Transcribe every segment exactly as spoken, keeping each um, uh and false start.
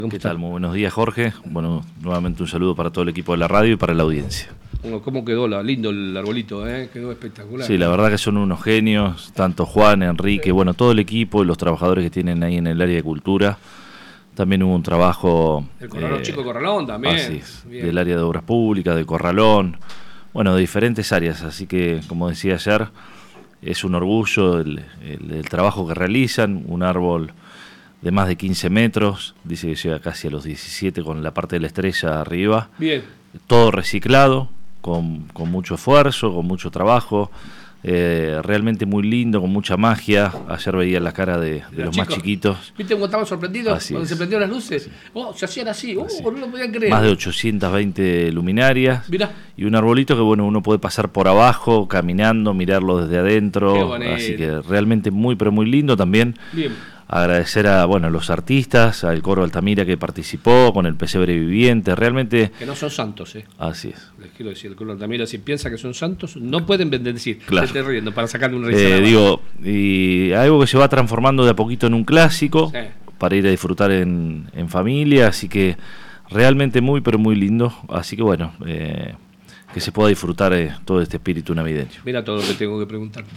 ¿Qué tal? Muy buenos días, Jorge. Bueno, nuevamente un saludo para todo el equipo de la radio y para la audiencia. Bueno, ¿cómo quedó? La, lindo el arbolito, ¿eh? Quedó espectacular. Sí, la verdad que son unos genios, tanto Juan, Enrique, sí. bueno, todo el equipo y los trabajadores que tienen ahí en el área de cultura. También hubo un trabajo... El Corralón, eh, Chico Corralón también. Así es, del área de obras públicas, de Corralón, bueno, de diferentes áreas. Así que, como decía ayer, es un orgullo el, el, el trabajo que realizan, un árbol de más de quince metros, dice que llega casi a los diecisiete con la parte de la estrella arriba. Bien. Todo reciclado, con, con mucho esfuerzo, con mucho trabajo, eh, realmente muy lindo, con mucha magia. Ayer veía la cara de, de los, los más chiquitos. ¿Viste cómo estaban sorprendidos así cuando es. se prendieron las luces? Sí. Oh, se hacían así, oh, así. No lo podían creer. Más de ochocientas veinte luminarias. Mirá. Y un arbolito que bueno, uno puede pasar por abajo, caminando, mirarlo desde adentro. Así que realmente muy, pero muy lindo también. Bien. Agradecer a bueno a los artistas, al coro Altamira que participó, con el pesebre viviente, realmente... Que no son santos, ¿eh? Así es. Les quiero decir, el coro Altamira, si piensa que son santos, no pueden bendecir. Claro. Se esté riendo para sacarle un risa. Eh, digo, y algo que se va transformando de a poquito en un clásico, sí. para ir a disfrutar en, en familia, así que realmente muy, pero muy lindo. Así que bueno, eh, que se pueda disfrutar eh, todo este espíritu navideño. Mira todo lo que tengo que preguntarte.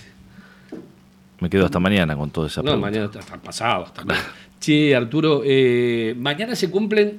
Me quedo hasta mañana con toda esa No, pregunta. mañana hasta pasado. Hasta Che, Arturo, eh, mañana se cumplen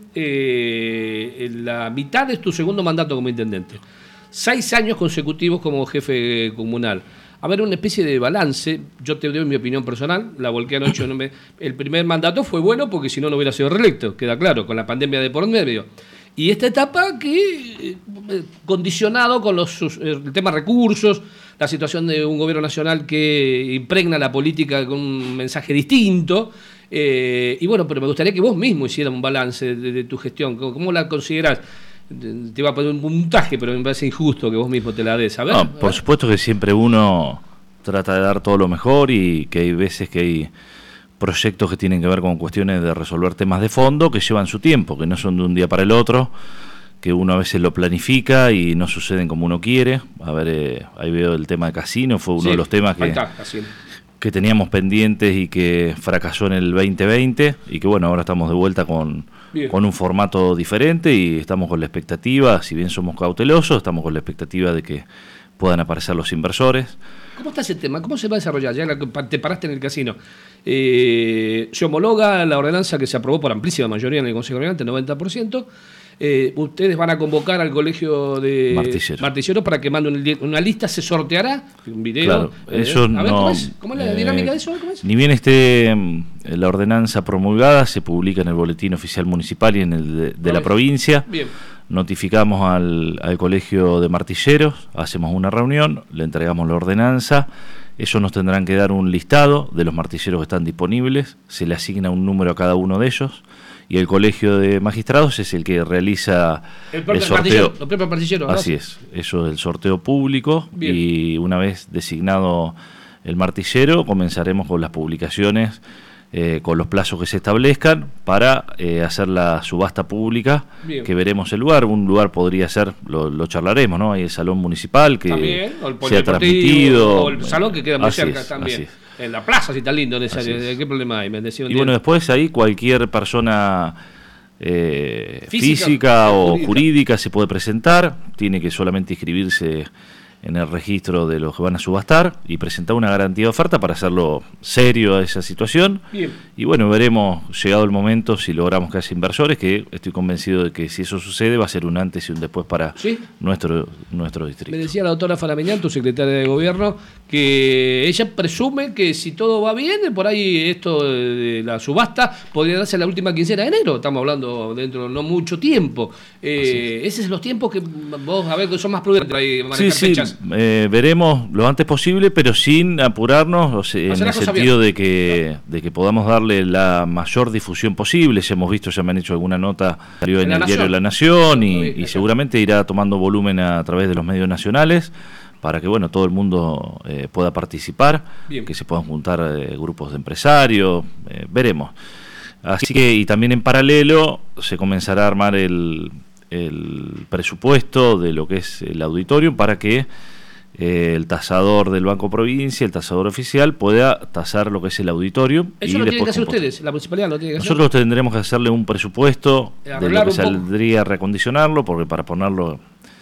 eh, la mitad de tu segundo mandato como intendente. Seis años consecutivos como jefe comunal. A ver, una especie de balance. Yo te doy mi opinión personal, la volqué anoche. No me, el primer mandato fue bueno porque si no, no hubiera sido reelecto, queda claro, con la pandemia de por medio. Y esta etapa que, eh, condicionado con los, el tema recursos, la situación de un gobierno nacional que impregna la política con un mensaje distinto. Eh, y bueno, pero me gustaría que vos mismo hicieras un balance de, de tu gestión. ¿Cómo, cómo la considerás? Te iba a poner un puntaje, pero me parece injusto que vos mismo te la des. A ver, no, a ver. Por supuesto que siempre uno trata de dar todo lo mejor y que hay veces que hay proyectos que tienen que ver con cuestiones de resolver temas de fondo que llevan su tiempo, que no son de un día para el otro, que uno a veces lo planifica y no suceden como uno quiere. A ver, eh, ahí veo el tema de casino, fue uno sí, de los temas que, está, que teníamos pendientes y que fracasó en el veinte veinte y que bueno, ahora estamos de vuelta con, con un formato diferente y estamos con la expectativa, si bien somos cautelosos, estamos con la expectativa de que puedan aparecer los inversores. ¿Cómo está ese tema? ¿Cómo se va a desarrollar? Ya te paraste en el casino. Eh, se homologa la ordenanza que se aprobó por amplísima mayoría en el Consejo Gobernante, noventa por ciento. Eh, ustedes van a convocar al colegio de Martilleros Martillero para que manden una lista, se sorteará un video. Claro, eh, ellos a ver, no, ¿cómo es? ¿Cómo es la eh, dinámica de eso? ¿Cómo es? Ni bien esté eh, la ordenanza promulgada, se publica en el boletín oficial municipal y en el de, de la provincia. Bien. Notificamos al, al colegio de Martilleros, hacemos una reunión, le entregamos la ordenanza, ellos nos tendrán que dar un listado de los martilleros que están disponibles, se le asigna un número a cada uno de ellos y el colegio de magistrados es el que realiza el, el sorteo. Los propios martilleros. Así es, eso es el sorteo público. Bien. Y una vez designado el martillero comenzaremos con las publicaciones. Eh, con los plazos que se establezcan para eh, hacer la subasta pública. Bien. Que veremos el lugar, un lugar podría ser, lo, lo charlaremos, ¿no? Hay el salón municipal que también, o el se ha transmitido, o el salón que queda muy así cerca es, también, en la plaza si está lindo en esa área. ¿Qué problema hay? Me decía un y día. bueno, después ahí cualquier persona eh, física, física o jurídica. jurídica se puede presentar, tiene que solamente inscribirse en el registro de los que van a subastar y presentar una garantía de oferta para hacerlo serio a esa situación. Bien. Y bueno, veremos, llegado el momento, si logramos que haya inversores, que estoy convencido de que si eso sucede va a ser un antes y un después para ¿sí? nuestro, nuestro distrito. Me decía la doctora Faramiñán, tu secretaria de gobierno, que ella presume que si todo va bien, por ahí esto de la subasta podría darse la última quincena de enero, estamos hablando dentro de no mucho tiempo. Eh, esos son los tiempos que vos, a ver, que son más prudentes ahí manejar sí, fechas. Sí. Eh, veremos lo antes posible, pero sin apurarnos, o sea, en el sentido de que, de que podamos darle la mayor difusión posible. Ya hemos visto, ya me han hecho alguna nota, salió en, en el Nación. Diario La Nación y, bien, y seguramente irá tomando volumen a través de los medios nacionales para que bueno todo el mundo eh, pueda participar, bien. Que se puedan juntar eh, grupos de empresarios, eh, veremos. Así que, y también en paralelo se comenzará a armar el... el presupuesto de lo que es el auditorio para que eh, el tasador del Banco Provincia, el tasador oficial, pueda tasar lo que es el auditorio. Eso y lo tienen que hacer composter. ustedes, la municipalidad lo tiene que hacer. Nosotros tendremos que hacerle un presupuesto de lo que saldría a recondicionarlo, porque para ponerlo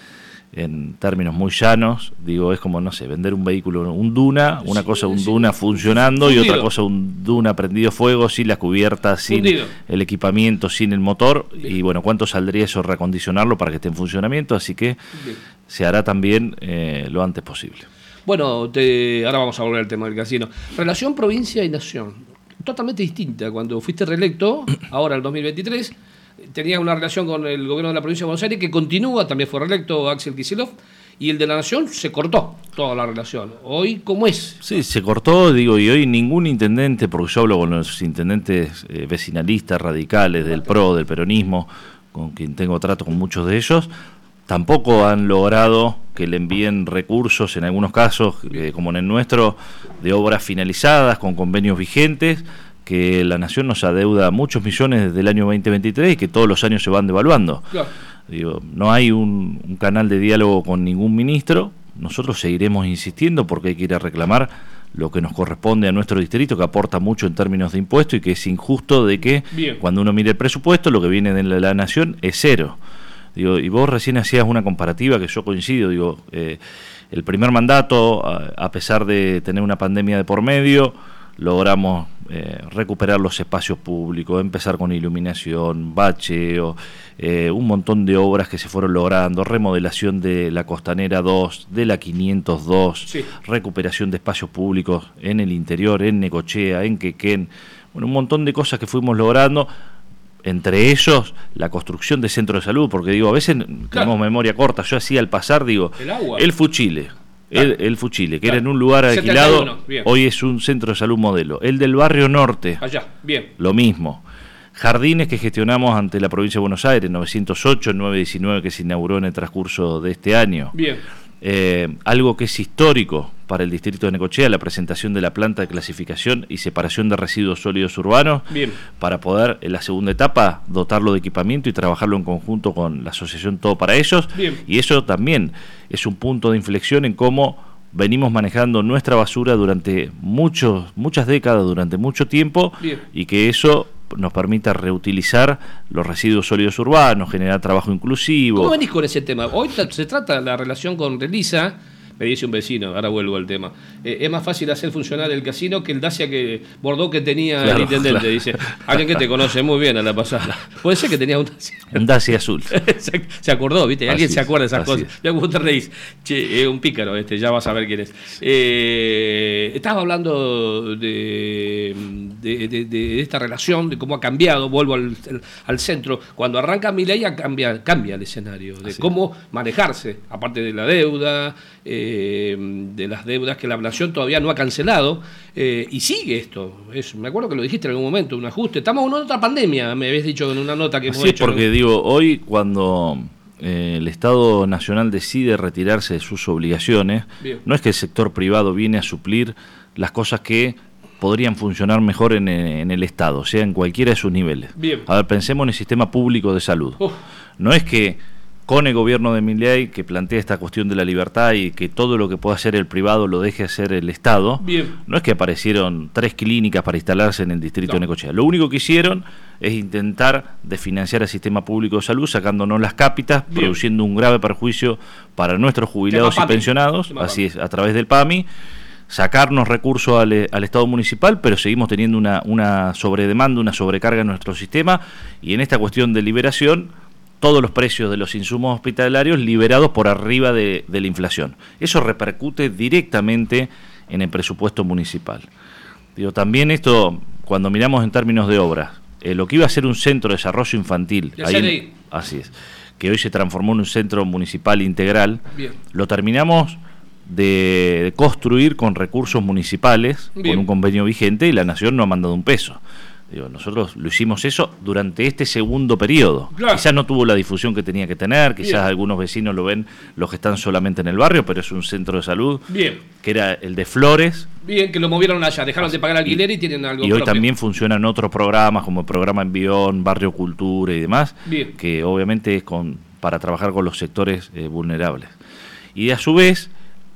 en términos muy llanos, digo, es como, no sé, vender un vehículo, un Duna, una sí, cosa un sí, Duna funcionando fundido. Y otra cosa un Duna prendido fuego, sin las cubiertas, sin fundido. El equipamiento, sin el motor. Bien. Y bueno, ¿cuánto saldría eso recondicionarlo para que esté en funcionamiento? Así que bien. Se hará también eh, lo antes posible. Bueno, te, ahora vamos a volver al tema del casino. Relación provincia y nación, totalmente distinta. Cuando fuiste reelecto, ahora el dos mil veintitrés, tenía una relación con el gobierno de la provincia de Buenos Aires que continúa, también fue reelecto Axel Kicillof, y el de la Nación se cortó toda la relación. Hoy, ¿cómo es? Sí, se cortó, digo, y hoy ningún intendente, porque yo hablo con los intendentes eh, vecinalistas, radicales, del P R O, del peronismo, con quien tengo trato con muchos de ellos, tampoco han logrado que le envíen recursos, en algunos casos, eh, como en el nuestro, de obras finalizadas, con convenios vigentes, que la Nación nos adeuda muchos millones desde el año veinte veintitrés y que todos los años se van devaluando. Claro. Digo, no hay un, un canal de diálogo con ningún ministro. Nosotros seguiremos insistiendo porque hay que ir a reclamar lo que nos corresponde a nuestro distrito, que aporta mucho en términos de impuestos y que es injusto de que Bien. Cuando uno mire el presupuesto, lo que viene de la, la Nación es cero. Digo, y vos recién hacías una comparativa que yo coincido, digo, eh, el primer mandato, a, a pesar de tener una pandemia de por medio, logramos eh, recuperar los espacios públicos, empezar con iluminación, bacheo, eh, un montón de obras que se fueron logrando, remodelación de la Costanera dos, de la quinientos dos, sí. Recuperación de espacios públicos en el interior, en Necochea, en Quequén, bueno, un montón de cosas que fuimos logrando, entre ellos la construcción de centros de salud, porque digo, a veces claro. Tenemos memoria corta, yo así al pasar digo, el, agua. el Fuchile, El, el Fuchile, que claro. Era en un lugar alquilado, hoy es un centro de salud modelo. El del barrio norte, allá, bien. Lo mismo. Jardines que gestionamos ante la provincia de Buenos Aires, novecientos ocho, el nueve diecinueve que se inauguró en el transcurso de este año. Bien. Eh, algo que es histórico para el distrito de Necochea, la presentación de la planta de clasificación y separación de residuos sólidos urbanos, Bien. Para poder en la segunda etapa dotarlo de equipamiento y trabajarlo en conjunto con la asociación Todo para Ellos. Bien. Y eso también es un punto de inflexión en cómo venimos manejando nuestra basura durante muchos, muchas décadas, durante mucho tiempo. Bien. Y que eso nos permita reutilizar los residuos sólidos urbanos, generar trabajo inclusivo. ¿Cómo venís con ese tema? Hoy se trata la relación con Relisa. Me dice un vecino, ahora vuelvo al tema. Eh, es más fácil hacer funcionar el casino que el Dacia que Bordeaux que tenía claro, el intendente. Claro. Dice, alguien que te conoce muy bien a la pasada. Puede ser que tenía un Dacia. Un Dacia azul. se, se acordó, ¿viste? Alguien así se acuerda de esas cosas. Es. Ya como te reís. Che, es un pícaro este, ya vas a ver quién es. Eh, estaba hablando de, de, de, de esta relación, de cómo ha cambiado, vuelvo al, al centro. Cuando arranca Milei cambia, cambia el escenario, de así. Cómo manejarse, aparte de la deuda, eh, de las deudas que la Nación todavía no ha cancelado, eh, y sigue esto. Es, me acuerdo que lo dijiste en algún momento, un ajuste. Estamos en otra pandemia, me habías dicho en una nota que hemos sí, hecho. Sí, porque ¿no? Digo, hoy cuando eh, el Estado Nacional decide retirarse de sus obligaciones, Bien. No es que el sector privado viene a suplir las cosas que podrían funcionar mejor en, en el Estado, o sea, en cualquiera de sus niveles. Bien. A ver, pensemos en el sistema público de salud. Uf. No es que con el gobierno de Milei, que plantea esta cuestión de la libertad y que todo lo que pueda hacer el privado lo deje hacer el Estado, Bien. No es que aparecieron tres clínicas para instalarse en el distrito no. de Necochea. Lo único que hicieron es intentar desfinanciar el sistema público de salud, sacándonos las cápitas, Bien. Produciendo un grave perjuicio para nuestros jubilados y pensionados, así es, a través del P A M I, sacarnos recursos al, al Estado municipal, pero seguimos teniendo una, una sobredemanda, una sobrecarga en nuestro sistema, y en esta cuestión de liberación, todos los precios de los insumos hospitalarios liberados por arriba de, de la inflación. Eso repercute directamente en el presupuesto municipal. Digo, también esto, cuando miramos en términos de obras, eh, lo que iba a ser un centro de desarrollo infantil, ahí en, así es, que hoy se transformó en un centro municipal integral, Bien. Lo terminamos de, de construir con recursos municipales, Bien. Con un convenio vigente, y la Nación no ha mandado un peso. Digo, nosotros lo hicimos eso durante este segundo periodo. Claro. Quizás no tuvo la difusión que tenía que tener, quizás Bien. Algunos vecinos lo ven los que están solamente en el barrio, pero es un centro de salud Bien. Que era el de Flores. Bien, que lo movieron allá, dejaron de pagar alquiler y, y tienen algo Y propio. Hoy también funcionan otros programas como el programa Envión, Barrio Cultura y demás, Bien. Que obviamente es con para trabajar con los sectores eh, vulnerables. Y a su vez,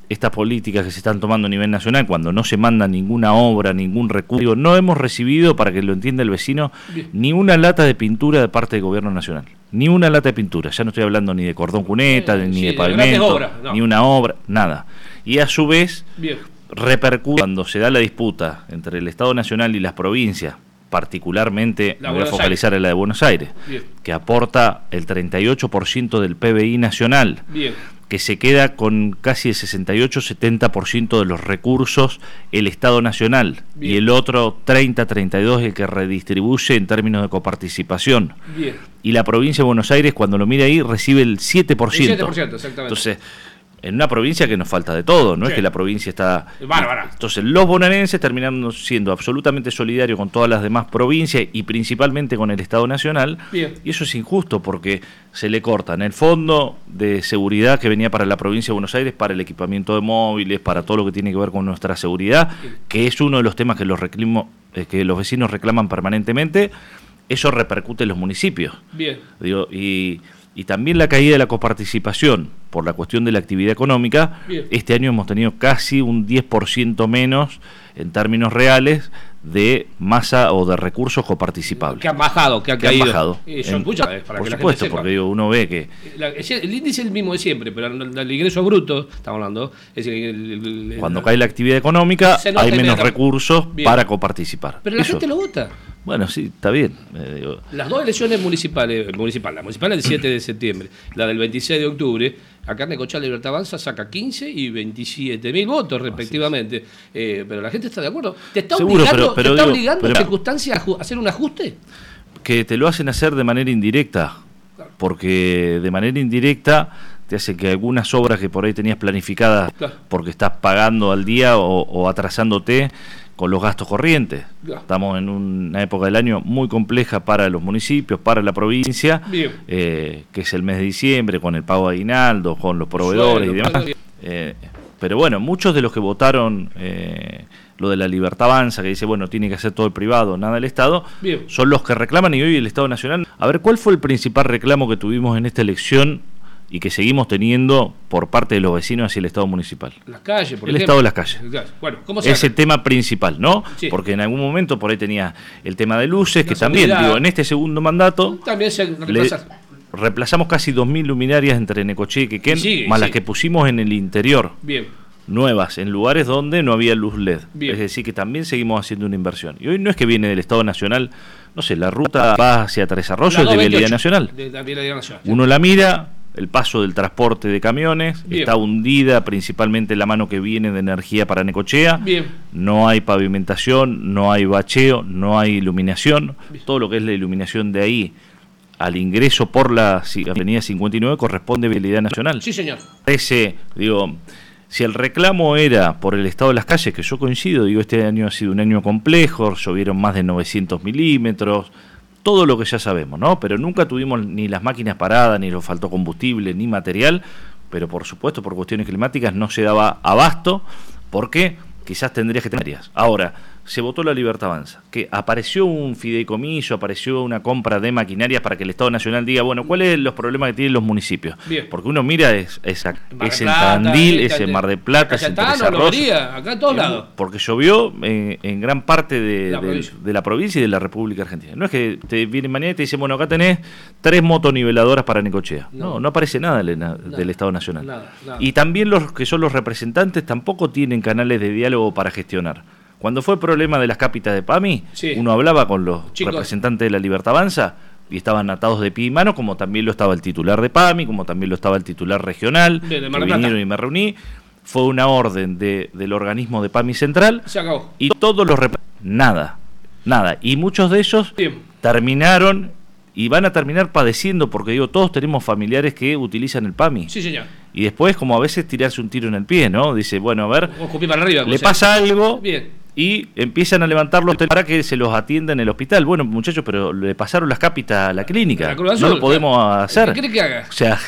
estas políticas que se están tomando a nivel nacional, cuando no se manda ninguna obra, ningún recurso. Digo, no hemos recibido, para que lo entienda el vecino, bien, ni una lata de pintura de parte del gobierno nacional. Ni una lata de pintura. Ya no estoy hablando ni de cordón cuneta, eh, ni sí, de pavimento, obras, no, ni una obra, nada. Y a su vez, bien, repercute cuando se da la disputa entre el Estado Nacional y las provincias, particularmente me voy a focalizar en la de Buenos Aires, bien, que aporta el treinta y ocho por ciento del P B I nacional, bien, que se queda con casi el sesenta y ocho a setenta por ciento de los recursos el Estado Nacional, bien, y el otro treinta a treinta y dos por ciento el que redistribuye en términos de coparticipación. Bien. Y la provincia de Buenos Aires, cuando lo mira ahí, recibe el siete por ciento. El siete por ciento, exactamente. Entonces, en una provincia que nos falta de todo, no sí, es que la provincia está... Bárbara. Entonces, los bonaerenses terminaron siendo absolutamente solidarios con todas las demás provincias y principalmente con el Estado Nacional. Bien. Y eso es injusto porque se le cortan el fondo de seguridad que venía para la provincia de Buenos Aires, para el equipamiento de móviles, para todo lo que tiene que ver con nuestra seguridad, bien, que es uno de los temas que los, reclimo, eh, que los vecinos reclaman permanentemente. Eso repercute en los municipios. Bien. Digo, y... Y también la caída de la coparticipación por la cuestión de la actividad económica. Bien. Este año hemos tenido casi un diez por ciento menos en términos reales de masa o de recursos coparticipables. Que han bajado, que, ha que caído. han bajado. Y son muchas, para por que supuesto, la gente porque digo, uno ve que... La, el índice es el mismo de siempre, pero el, el ingreso bruto, estamos hablando... Es el, el, el, el, Cuando el, cae la actividad económica, hay menos recursos bien, para coparticipar. Pero la Eso. gente lo vota. Bueno, sí, está bien. Eh, digo. Las dos elecciones municipales, municipal, la municipal el siete de septiembre, la del veintiséis de octubre, acá en Necochea Libertad Avanza saca quince y veintisiete mil votos respectivamente. Eh, pero la gente está de acuerdo. ¿Te está Seguro, obligando, pero, pero, ¿te está digo, obligando pero, circunstancias a hacer un ajuste? Que te lo hacen hacer de manera indirecta, claro, porque de manera indirecta te hace que algunas obras que por ahí tenías planificadas, claro, porque estás pagando al día o, o atrasándote con los gastos corrientes. Claro. Estamos en una época del año muy compleja para los municipios, para la provincia, eh, que es el mes de diciembre, con el pago de aguinaldo, con los proveedores Suelo, y demás. Eh, pero bueno, muchos de los que votaron eh, lo de la Libertad Avanza, que dice, bueno, tiene que hacer todo el privado, nada el Estado, bien, son los que reclaman, y hoy el Estado Nacional... A ver, ¿cuál fue el principal reclamo que tuvimos en esta elección y que seguimos teniendo por parte de los vecinos hacia el Estado municipal? Las calles, por el ejemplo. Estado de las calles. Bueno, ¿cómo se Ese tema principal, ¿no? Sí. Porque en algún momento por ahí tenía el tema de luces, la que seguridad. También, digo, en este segundo mandato... También se reemplaza. Reemplazamos casi dos mil luminarias entre Necochea y Quequén, sí, más sí, las que pusimos en el interior. Bien. Nuevas, en lugares donde no había luz L E D. Bien. Es decir, que también seguimos haciendo una inversión. Y hoy no es que viene del Estado Nacional, no sé, la ruta va hacia Tres Arroyos, es de Vialidad Nacional. De la Vialidad Nacional. Uno la mira... El paso del transporte de camiones, bien, está hundida principalmente la mano que viene de energía para Necochea. Bien. No hay pavimentación, no hay bacheo, no hay iluminación. Bien. Todo lo que es la iluminación de ahí al ingreso por la avenida cincuenta y nueve corresponde a Vialidad Nacional. Sí, señor. Ese, digo, si el reclamo era por el estado de las calles, que yo coincido, digo, este año ha sido un año complejo, llovieron más de novecientos milímetros, todo lo que ya sabemos, ¿no? Pero nunca tuvimos ni las máquinas paradas, ni nos faltó combustible, ni material, pero por supuesto por cuestiones climáticas no se daba abasto, porque quizás tendrías que tener. Ahora, se votó la Libertad Avanza, que apareció un fideicomiso, apareció una compra de maquinarias para que el Estado Nacional diga, bueno, ¿cuáles son los problemas que tienen los municipios? Bien. Porque uno mira, es, es, es en Tandil, es en Mar del Plata, es en Tres Arroyos, acá en todos lados. Porque llovió en, en gran parte de la, de, de la provincia y de la República Argentina. No es que te vienen mañana y te dicen, bueno, acá tenés tres motoniveladoras para Necochea. No, no, no aparece nada del, nada, del Estado Nacional. Nada, nada. Y también los que son los representantes tampoco tienen canales de diálogo para gestionar. Cuando fue el problema de las cápitas de PAMI, sí, uno hablaba con los Chicos. representantes de la Libertad Avanza y estaban atados de pie y mano, como también lo estaba el titular de PAMI, como también lo estaba el titular regional, de, de que vinieron y me reuní. Fue una orden de, del organismo de PAMI Central. Se acabó. Y todos los rep- nada, nada. Y muchos de ellos Bien. terminaron y van a terminar padeciendo, porque digo, todos tenemos familiares que utilizan el PAMI. Sí, señor. Y después, como a veces tirarse un tiro en el pie, ¿no? Dice, bueno, a ver, para arriba, le pasa algo. Bien. Y empiezan a levantarlos para que se los atienda en el hospital. Bueno, muchachos, pero le pasaron las cápitas a la clínica. La no lo podemos claro. hacer. ¿Qué quiere que haga? O sea,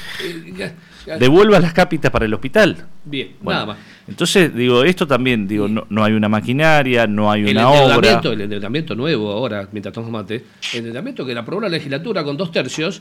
devuelva las cápitas para el hospital. Bien, bueno, nada más. Entonces, digo, esto también, digo, no, no hay una maquinaria, no hay una obra. El endeudamiento nuevo ahora, mientras tomamos mate, el endeudamiento que la aprobó la legislatura con dos tercios,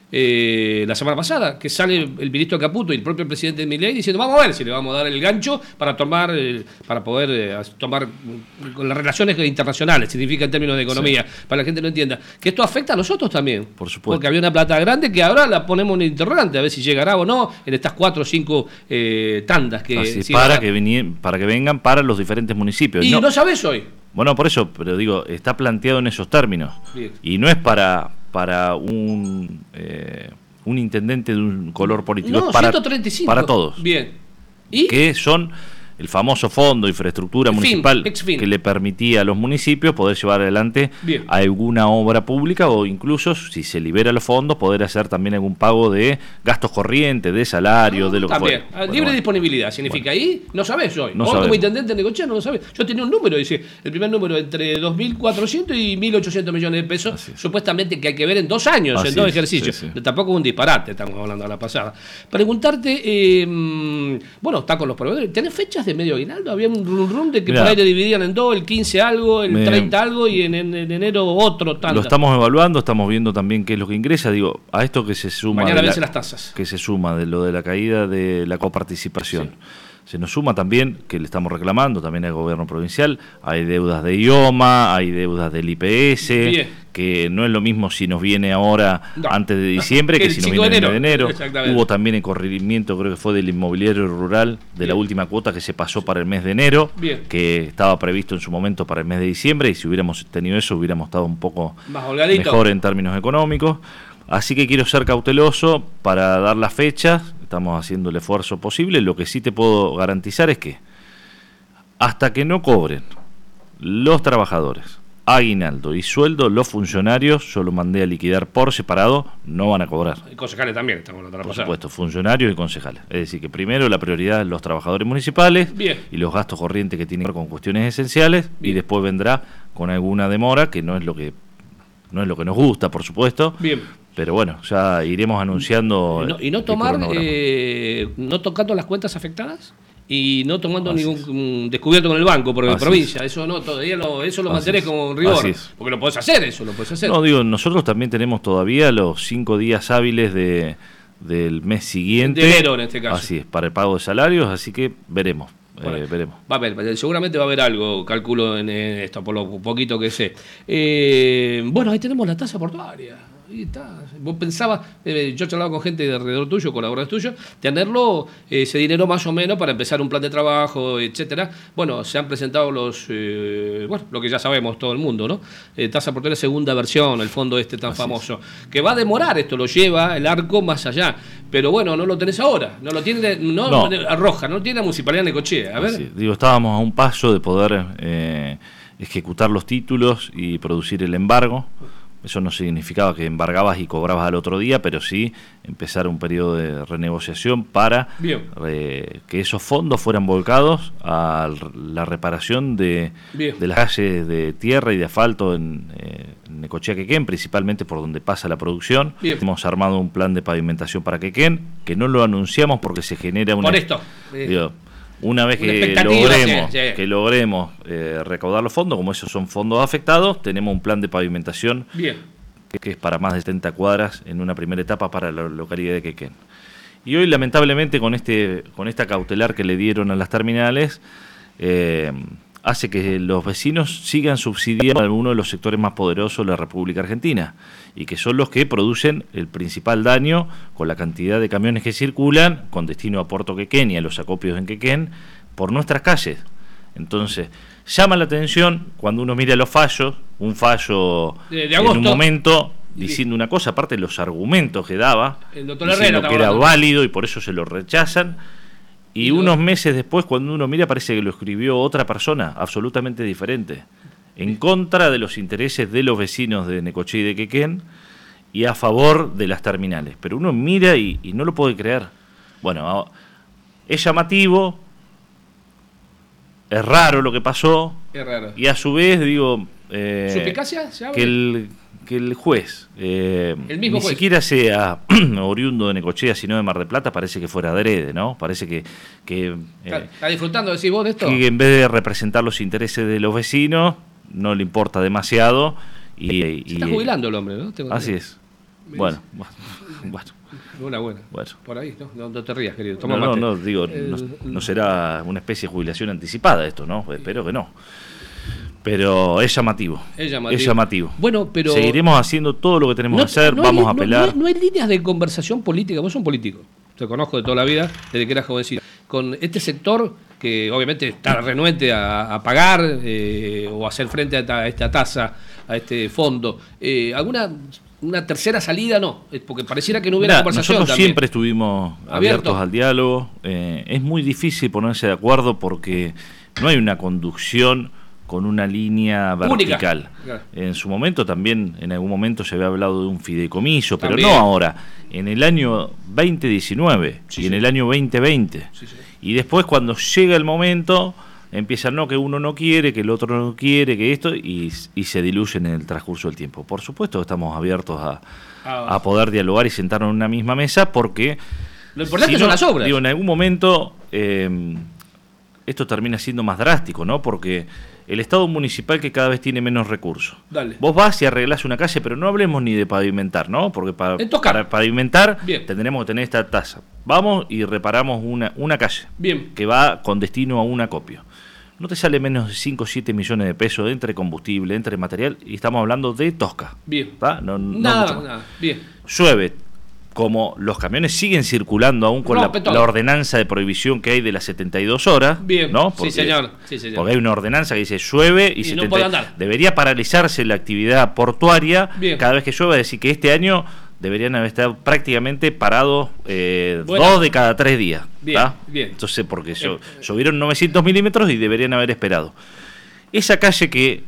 eh, la semana pasada, que sale el ministro Caputo y el propio presidente Milei diciendo vamos a ver si le vamos a dar el gancho para tomar, eh, para poder eh, tomar con las relaciones internacionales, significa en términos de economía, sí. Para que la gente no entienda, que esto afecta a nosotros también. Por supuesto. Porque había una plata grande que ahora la ponemos en interrogante, a ver si llegará o no en estas cuatro o cinco eh, tandas que... Así, si para, que venien, para que vengan para los diferentes municipios. Y no, no sabes hoy. Bueno, por eso, pero digo, está planteado en esos términos. Bien. Y no es para, para un, eh, un intendente de un color político, no, es para, ciento treinta y cinco. Para todos. Bien. ¿Y? Que son el famoso fondo de infraestructura fin, municipal ex-fin. que le permitía a los municipios poder llevar adelante Bien. alguna obra pública o incluso, si se libera los fondos, poder hacer también algún pago de gastos corrientes, de salario, no, de lo también. que fuera. Libre bueno, disponibilidad, significa bueno. Ahí, no sabés hoy. No Vos sabemos. Como intendente de Necochea no lo sabés. Yo tenía un número, dice, el primer número entre dos mil cuatrocientos y mil ochocientos millones de pesos, supuestamente que hay que ver en dos años, Así en dos es, ejercicios. Sí, sí. Tampoco es un disparate, estamos hablando de la pasada. Preguntarte, eh, bueno, está con los proveedores, ¿tenés fechas de medio aguinaldo? Había un rum rum de que Mirá, por ahí le dividían en dos, el quince algo, el me, treinta algo y en, en, en enero otro tanto. Lo estamos evaluando, estamos viendo también qué es lo que ingresa. Digo, a esto que se suma. Mañana de vencen la, las tasas. Que se suma de lo de la caída de la coparticipación. Sí. Se nos suma también, que le estamos reclamando también al gobierno provincial, hay deudas de I O M A, hay deudas del I P S, Bien. que no es lo mismo si nos viene ahora no. antes de diciembre que si nos viene en enero. enero. Hubo también el corrimiento, creo que fue del inmobiliario rural, de Bien. la última cuota que se pasó para el mes de enero, Bien. que estaba previsto en su momento para el mes de diciembre, y si hubiéramos tenido eso hubiéramos estado un poco Más mejor en términos económicos. Así que quiero ser cauteloso para dar las fechas, estamos haciendo el esfuerzo posible. Lo que sí te puedo garantizar es que hasta que no cobren los trabajadores aguinaldo y sueldo, los funcionarios, yo lo mandé a liquidar por separado, no van a cobrar. Y concejales también, estamos hablando de la Por pasada. supuesto, funcionarios y concejales. Es decir, que primero la prioridad es los trabajadores municipales Bien. y los gastos corrientes que tienen que ver con cuestiones esenciales, Bien. y después vendrá con alguna demora, que no es lo que no es lo que nos gusta, por supuesto. Bien. Pero bueno, ya iremos anunciando. Y no, y no tomar, eh, no tocando las cuentas afectadas y no tomando Así ningún es. descubierto con el banco por la provincia. Es. Eso no, todavía lo, eso lo mantenés como rigor. Porque lo podés hacer, eso lo podés hacer. No, digo, nosotros también tenemos todavía los cinco días hábiles de del mes siguiente. De enero en este caso. Así es, para el pago de salarios, así que veremos. Bueno, eh, veremos. Va a haber, seguramente va a haber algo, calculo en esto, por lo poquito que sé. Eh, bueno, ahí tenemos la tasa portuaria. Ahí está. Vos pensabas, eh, yo he charlado con gente de alrededor tuyo, colaboradores tuyos, tenerlo, eh, ese dinero más o menos para empezar un plan de trabajo, etcétera. Bueno, se han presentado los, eh, bueno, lo que ya sabemos todo el mundo, ¿no? Eh, tasa portuaria segunda versión, el fondo este tan Así famoso. Es. Que va a demorar, esto lo lleva el arco más allá. Pero bueno, no lo tenés ahora, no lo tiene, no, no. Arroja, no lo tiene la Municipalidad de Necochea. A ver. Así, digo, estábamos a un paso de poder eh, ejecutar los títulos y producir el embargo. Eso no significaba que embargabas y cobrabas al otro día, pero sí empezar un periodo de renegociación para eh, que esos fondos fueran volcados a la reparación de, de las calles de tierra y de asfalto en, eh, en Necochea, Quequén, principalmente por donde pasa la producción. Bien. Hemos armado un plan de pavimentación para Quequén, que no lo anunciamos porque se genera una... Por esto. Digo, Una vez que logremos, sí, sí. que logremos eh, recaudar los fondos, como esos son fondos afectados, tenemos un plan de pavimentación Bien. Que, que es para más de setenta cuadras en una primera etapa para la localidad de Quequén. Y hoy, lamentablemente, con este con esta cautelar que le dieron a las terminales, eh, hace que los vecinos sigan subsidiando a algunos de los sectores más poderosos de la República Argentina, y que son los que producen el principal daño con la cantidad de camiones que circulan con destino a Puerto Quequén y a los acopios en Quequén por nuestras calles. Entonces, llama la atención cuando uno mira los fallos, un fallo de, de agosto, en un momento diciendo una cosa, aparte de los argumentos que daba, el doctor diciendo Herrera, que era válido y por eso se lo rechazan. Y unos meses después, cuando uno mira, parece que lo escribió otra persona, absolutamente diferente, en contra de los intereses de los vecinos de Necochea y de Quequén y a favor de las terminales. Pero uno mira y, y no lo puede creer. Bueno, es llamativo, es raro lo que pasó, es raro. Y a su vez, digo, eh, ¿suspicacia? ¿Se abre? que el... que el juez, eh, el mismo ni juez. siquiera sea oriundo de Necochea, sino de Mar del Plata, parece que fuera adrede, ¿no? Parece que... que eh, ¿Está, ¿Está disfrutando, decís vos, de esto? Que en vez de representar los intereses de los vecinos, no le importa demasiado. Y, Se y, está jubilando el hombre, ¿no? Tengo así es. Bueno, bueno. Una buena. Bueno. Por ahí, ¿no? No te rías, querido. Toma no, mate. no, no, digo, eh, no, no será una especie de jubilación anticipada esto, ¿no? Espero que no. Pero es llamativo. Es llamativo. Es llamativo. Bueno, pero... Seguiremos haciendo todo lo que tenemos no, que hacer, no vamos hay, a apelar. No, no, no hay líneas de conversación política. Vos sos un político. Te conozco de toda la vida, desde que eras jovencito. Con este sector que obviamente está renuente a, a pagar eh, o a hacer frente a esta, a esta tasa, a este fondo. Eh, ¿Alguna una tercera salida? No, porque pareciera que no hubiera Mirá, conversación. Nosotros también. siempre estuvimos abiertos, abiertos al diálogo. Eh, es muy difícil ponerse de acuerdo porque no hay una conducción con una línea vertical. Claro. En su momento también, en algún momento se había hablado de un fideicomiso, pero también. no ahora. En el año veinte diecinueve sí, y sí. en el año veinte veinte. Sí, sí. Y después cuando llega el momento, empiezan no, que uno no quiere, que el otro no quiere, que esto, y, y se diluyen en el transcurso del tiempo. Por supuesto que estamos abiertos a, ah, a poder dialogar y sentarnos en una misma mesa, porque... Lo importante si son no, las obras. Digo, en algún momento eh, esto termina siendo más drástico, ¿no? Porque el Estado municipal que cada vez tiene menos recursos. Dale. Vos vas y arreglás una calle, pero no hablemos ni de pavimentar, ¿no? Porque para, para pavimentar Bien. tendremos que tener esta tasa. Vamos y reparamos una, una calle. Bien. Que va con destino a un acopio. No te sale menos de cinco o siete millones de pesos entre combustible, entre material, y estamos hablando de Tosca. Bien. ¿Tá? No, no nada, nada. Bien. Llueve. Como los camiones siguen circulando aún con la, la ordenanza de prohibición que hay de las setenta y dos horas, bien, ¿no? Porque, sí, señor. Sí, señor. Porque hay una ordenanza que dice llueve y, y setenta, no puede andar. Debería paralizarse la actividad portuaria bien. Cada vez que llueve, es decir, que este año deberían haber estado prácticamente parados eh, bueno. dos de cada tres días. Bien, bien. Entonces, porque bien. llovieron novecientos milímetros y deberían haber esperado. Esa calle que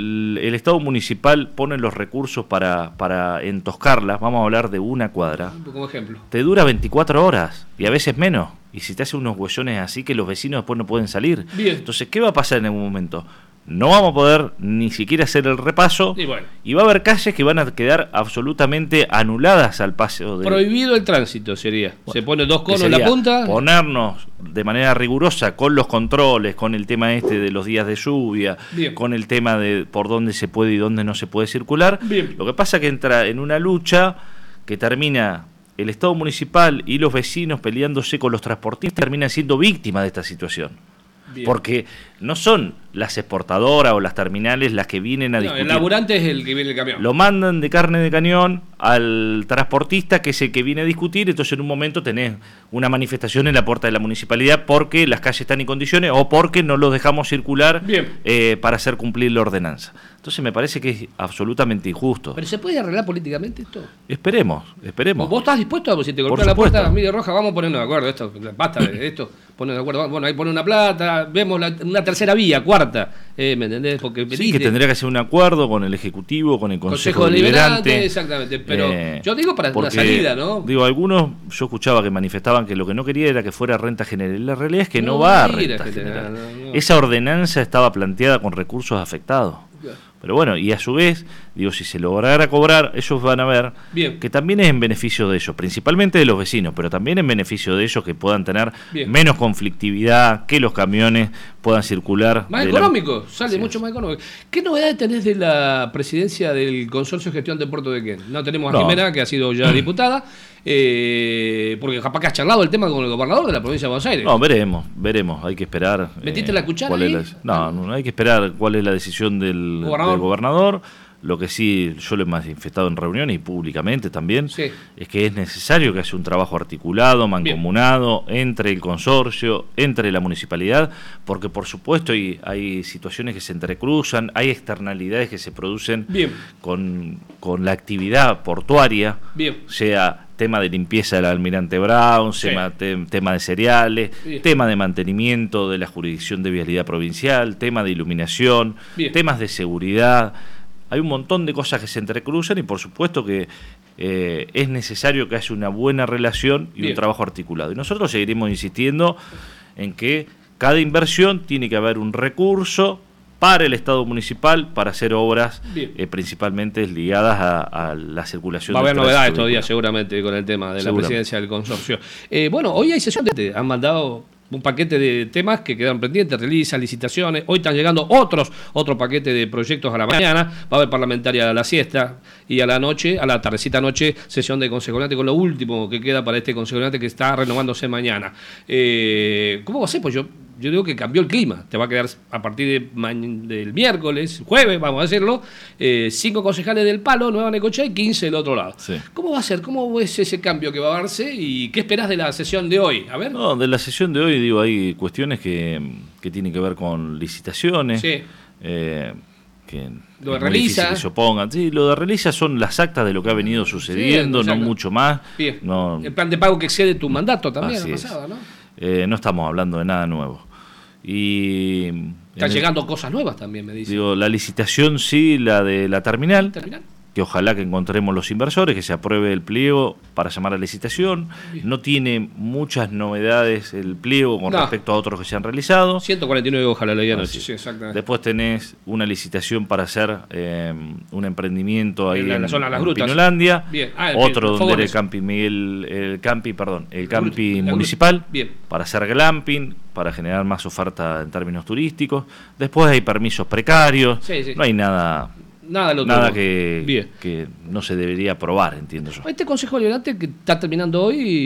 el Estado municipal pone los recursos para, para entoscarla, vamos a hablar de una cuadra, como ejemplo, te dura veinticuatro horas y a veces menos, y si te hace unos huellones así que los vecinos después no pueden salir. Bien. Entonces, ¿qué va a pasar en algún momento? No vamos a poder ni siquiera hacer el repaso y, bueno. y va a haber calles que van a quedar absolutamente anuladas al paso de... Prohibido el tránsito sería. Bueno, se pone dos conos en la punta. Ponernos de manera rigurosa con los controles, con el tema este de los días de lluvia, bien. Con el tema de por dónde se puede y dónde no se puede circular. Bien. Lo que pasa es que entra en una lucha que termina el Estado municipal y los vecinos peleándose con los transportistas, terminan siendo víctimas de esta situación. Bien. Porque no son las exportadoras o las terminales las que vienen a no, discutir. El laburante es el que viene el camión. Lo mandan de carne de cañón al transportista, que es el que viene a discutir. Entonces en un momento tenés una manifestación en la puerta de la municipalidad porque las calles están en condiciones o porque no los dejamos circular eh, para hacer cumplir la ordenanza. Entonces me parece que es absolutamente injusto. ¿Pero se puede arreglar políticamente esto? Esperemos, esperemos. ¿Vos estás dispuesto a, si te golpea la puerta, mire Roja, vamos a ponernos de acuerdo, esto, basta de esto, ponernos de acuerdo, bueno, ahí pone una plata, vemos la, una tercera vía, cuarta, eh, ¿me entendés? Porque sí, que tendría que hacer un acuerdo con el Ejecutivo, con el Consejo, Consejo Deliberante, Deliberante. Exactamente, pero eh, yo digo para porque, una salida, ¿no? Digo, algunos, yo escuchaba que manifestaban que lo que no quería era que fuera renta general. La realidad es que no, no va a renta general. No, no. Esa ordenanza estaba planteada con recursos afectados. Pero bueno, y a su vez, digo, si se lograra cobrar, ellos van a ver Bien. que también es en beneficio de ellos, principalmente de los vecinos, pero también en beneficio de ellos que puedan tener Bien. menos conflictividad, que los camiones puedan circular. Más económico, la... sale sí, mucho más económico. ¿Qué novedades tenés de la presidencia del Consorcio de Gestión de Puerto de Quén? No tenemos a no. Jimena, que ha sido ya diputada, eh, porque capaz que has charlado el tema con el gobernador de la provincia de Buenos Aires. No, veremos, veremos, hay que esperar. ¿Metiste eh, la cuchara cuál ahí? Es la, no, no, hay que esperar cuál es la decisión del gobernador. del gobernador. Lo que sí yo lo he manifestado en reuniones y públicamente también sí. es que es necesario que haya un trabajo articulado, mancomunado Bien. entre el consorcio, entre la municipalidad, porque por supuesto hay, hay situaciones que se entrecruzan, hay externalidades que se producen con, con la actividad portuaria, Bien. sea tema de limpieza del Almirante Brown, sí. tema, te, tema de cereales, Bien. tema de mantenimiento de la jurisdicción de vialidad provincial, tema de iluminación, Bien. temas de seguridad. Hay un montón de cosas que se entrecruzan y por supuesto que eh, es necesario que haya una buena relación y Bien. un trabajo articulado. Y nosotros seguiremos insistiendo en que cada inversión tiene que haber un recurso para el Estado municipal para hacer obras eh, principalmente ligadas a, a la circulación. Va a haber novedades estos días seguramente con el tema de Seguro. la presidencia del consorcio. Eh, bueno, hoy hay sesión de... Han mandado un paquete de temas que quedaron pendientes, realizan licitaciones, hoy están llegando otros, otro paquete de proyectos a la mañana, va a haber parlamentaria a la siesta y a la noche, a la tardecita noche, sesión de Consejo Deliberante con lo último que queda para este Consejo Deliberante que está renovándose mañana. Eh, ¿Cómo va a ser? Pues yo... Yo digo que cambió el clima, te va a quedar a partir de del miércoles, jueves, vamos a hacerlo, eh, cinco concejales del Palo, Nueva Necochea y quince del otro lado. Sí. ¿Cómo va a ser? ¿Cómo es ese cambio que va a darse? ¿Y qué esperás de la sesión de hoy? A ver. No, de la sesión de hoy, digo, hay cuestiones que, que tienen que ver con licitaciones. Sí. Eh, que lo de Relisa. Que se opongan. Sí, lo de Relisa son las actas de lo que ha venido sucediendo, sí, no mucho más. Bien. No, el plan de pago que excede tu mandato también, la pasada, ¿no? Eh, no estamos hablando de nada nuevo. Y están llegando el, cosas nuevas también, me dice. Digo, la licitación sí, la de la terminal, ¿Terminal? que ojalá que encontremos los inversores, que se apruebe el pliego para llamar a la licitación. Bien. No tiene muchas novedades el pliego con no. respecto a otros que se han realizado. ciento cuarenta y nueve ojalá leí anoche. Sí, exactamente. Después tenés una licitación para hacer eh, un emprendimiento ahí en, en la zona de las grutas. Pinolandia. Bien. Ah, otro donde era el campi Miguel, el campi, perdón, el campi municipal. Bien. Para hacer glamping, para generar más oferta en términos turísticos. Después hay permisos precarios. Sí, sí. No hay nada... Nada, lo Nada que, que no se debería aprobar, entiendo yo. Este Consejo Deliberante que está terminando